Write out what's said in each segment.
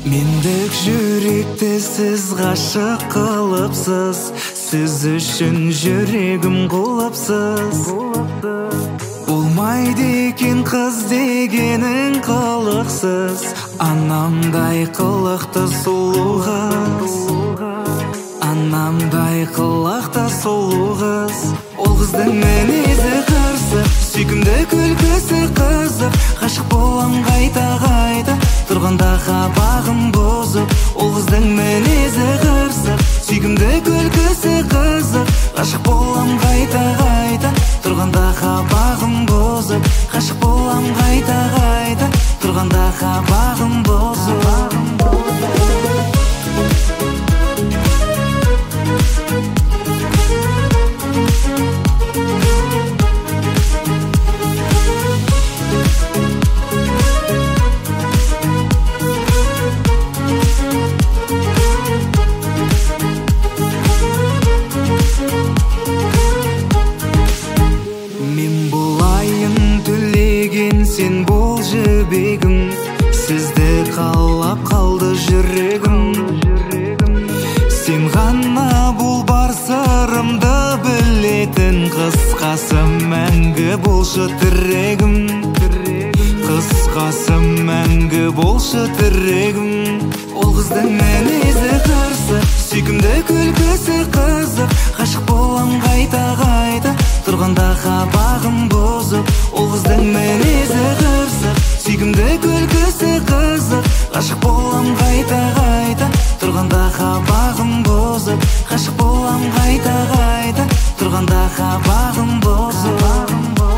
Мендік жүректі сіз ғашық қылыпсыз, сіз үшін жүрегім құлыпсыз. Болмайды екен қыз дегенің қылықсыз, анамдай қылықты сұлу қыз. Анамдай қылықты сұлу қыз. Ол қыздың мінезі қырсық, сүйкімді күлкісі қызық. Ғашық болам қайта-қайта, тұрғанда қабағым бұзып. Ол қыздың мінезі қырсық, сүйкімді күлкісі қызық. Ғашық болам қайта-қайта, тұрғанда қабағым бұзып. Ғашық болам қайта-қайта, тұрғанда қабағым бұзып. Сен бол жібегім, сізді қалап қалды жүрегім. Сен ғана бұл бар сырымды білетін, қысқасы мәңгі болшы тірегім. Қысқасы мәңгі болшы тірегім. Ол қыздың мінезі қырсық, сүйкімді күлкісі қызық. Ғашық болам қайта-қайта, тұрғанда қабағым бұзып. Ол қыздың мінезі қырсық, сүйкімді күлкісі қызық. Ғашық болам қайта-қайта, тұрғанда қабағым бұзып. Ғашық болам қайта-қайта, тұрғанда қабағым бұзып.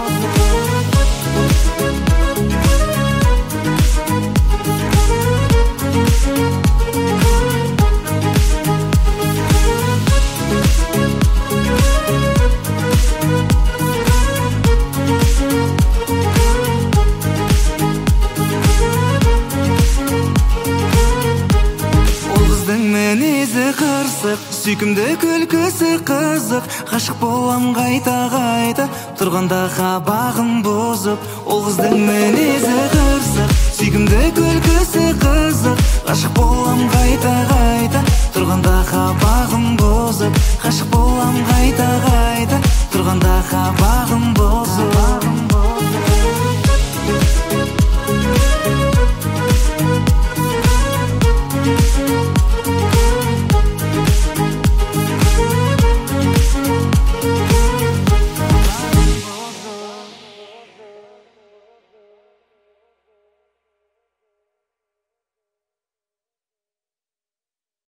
Мінезі қырсық, сүйкімді күлкісі қызық. Ғашық болам қайта-қайта, тұрғанда қабағым бұзып. Ол қыздың мінезі қырсық, сүйкімді күлкісі қызық. Ғашық болам қайта-қайта, тұрғанда қабағым бұзып. Ғашық болам қайта-қайта, тұрғанда қабағым бұзып.